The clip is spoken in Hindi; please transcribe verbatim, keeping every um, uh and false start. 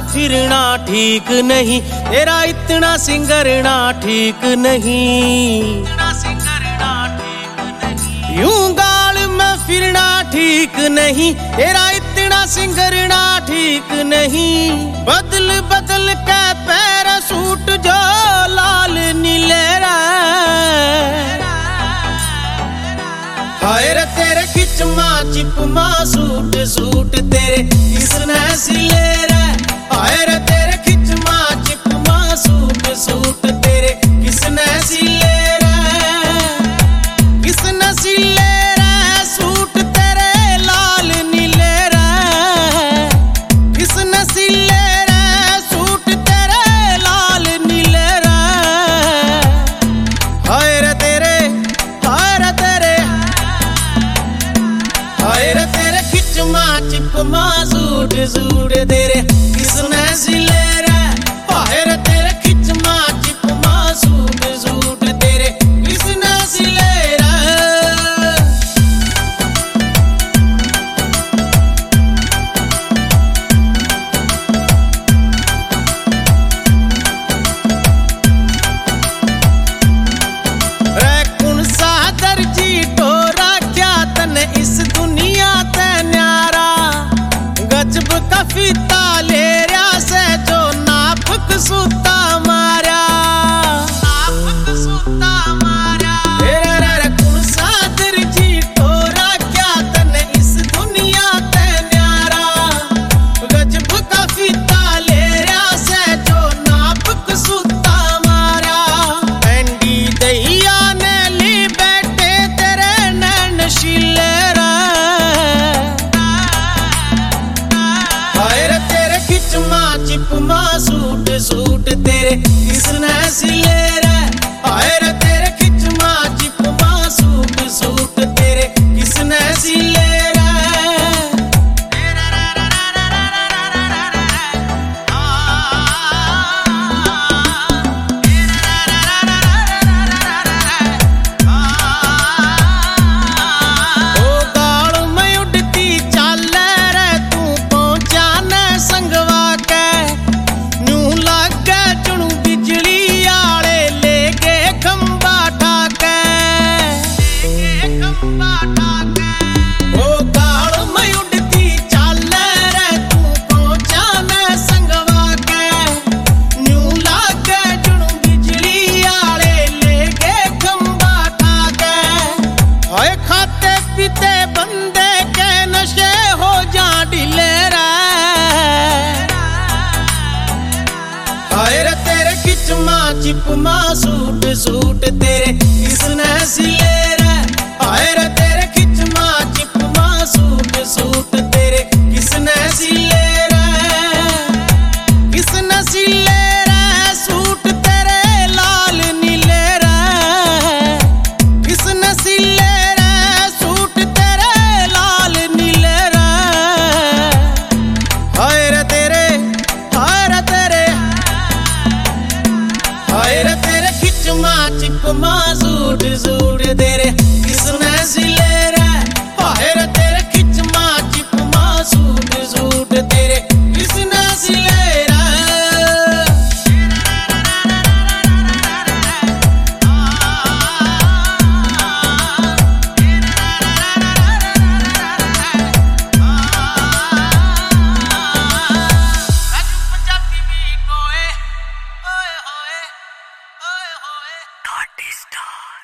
फिरना ठीक नहीं, तेरा इतना सिंगरना ठीक नहीं। यूं गाल में फिरना ठीक नहीं, तेरा इतना सिंगरना ठीक नहीं। बदल बदल के पैर सूट जो लाल नीले रे, हाय रे तेरे खिचमा चिपमा सूट सूट तेरे किसने सिले रे, हाय रे तेरे खिचमा चिपमा सूट सूट तेरे किसने सिले रे, किसने सिले रे सूट तेरे लाल नीले रे, किसने सिले रे सूट तेरे लाल नीले रे, हाय रे तेरे हाय रे तेरे हाय रे तेरे खिचमा चिपमा सूट सूट तेरे किसने सिले रे, हाय रे तेरे खिचमा चिपमा सूट सूट तेरे किसने सिले रे। रे कौन सा दर्जी टोरा क्या तने इस दुनिया ते न्यारा, गजब का फीता ले रहा से जो नाफक सूता मारा, नाफक सूता मारा। रे रे रे कौन सा दर्जी टोरा क्या तने इस दुनिया ते न्यारा, गजब का फीता ले रहा से जो नाफक सूता मारा। एंडी दैया ने ली बैठे तेरे नैन शीले रे, हाय रे तेरे खिचमा चिपमा सूट सूट तेरे किसने सिले रे, हाय रे तेरे खिचमा चिपमा सूट सूट तेरे किसने सिले रे। ओ गाल में उड़ती चाल रे तू पहुंचा न संगवा के, न्यू लागे चुनू बिजली आले ले गए खंबा ठाके, खंबा ठाके। ओ गाल में उड़ती चाल रे तू पहुंचा न संगवा के, न्यू लागे चुनू बिजली आले ले गए खंबा ठाके। हाय खाते पीते बंदे के नशे हो जा ढीले रे, हाय रे तेरे खिचमा चिपमा सूट सूट तेरे किसने सिले रे, हाय रे तेरे खिचमा चिपमा सूट सूट तेरे किसने सिले रे, किसने सिले रे सूट तेरे लाल नीले रे, किसने सिले रे सूट तेरे लाल नीले रे, हाय रे तेरे हाय रे तेरे हाय रे तेरे खिचमा चिपमा सूट सूट तेरे किसने सिले रे, हाय रे तेरे खिचमा चिपमा सूट सूट तेरे किसने सिले रे। पंजाबी बीट ओए ओए होए ओए होए नॉटी स्टार।